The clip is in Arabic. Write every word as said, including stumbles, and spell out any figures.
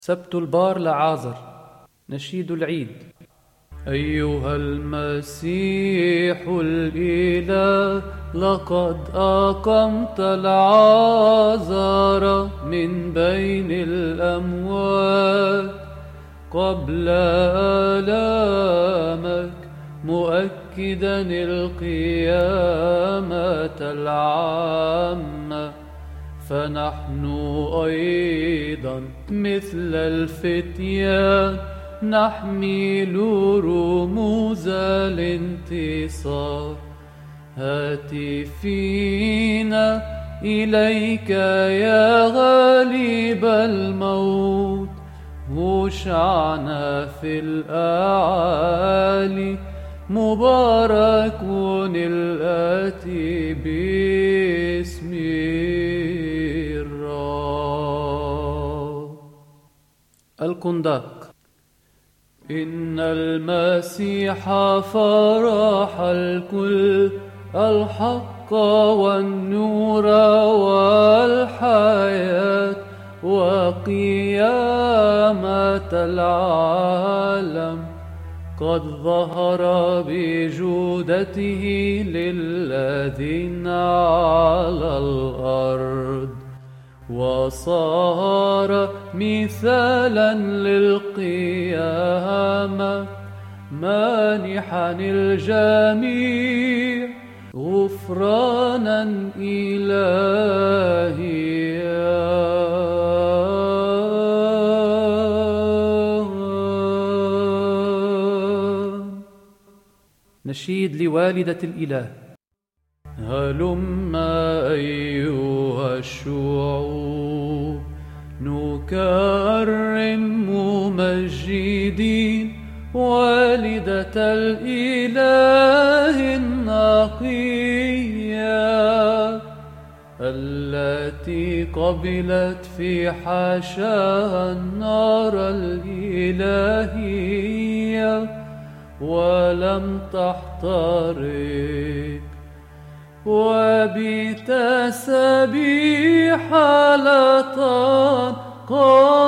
سبت البار لعازر. نشيد العيد. أيها المسيح الإله، لقد أقمت العازر من بين الأموات قبل آلامك، مؤكدا القيامة العامة. فنحن أيضا مثل الفتيان نحمل رموز الانتصار، هاتفين إليك يا غالب الموت، هوشعنا في الأعالي، مبارك الآتي باسم الرب. القنداق. إن المسيح فرح الكل، الحق والنور والحياة وقيامة العالم، قد ظهر بجودته للذين على الأرض، وصار مثالا للقيامة، مانحا الجميع غفرانا إلهيا. نشيد لوالدة الإله. هلم أيها الشعوب، نكرم ممجدين والدة الإله النقية، التي قبلت في حاشاها النار الإلهية ولم تحترق، وبتسبيح لا تنقطع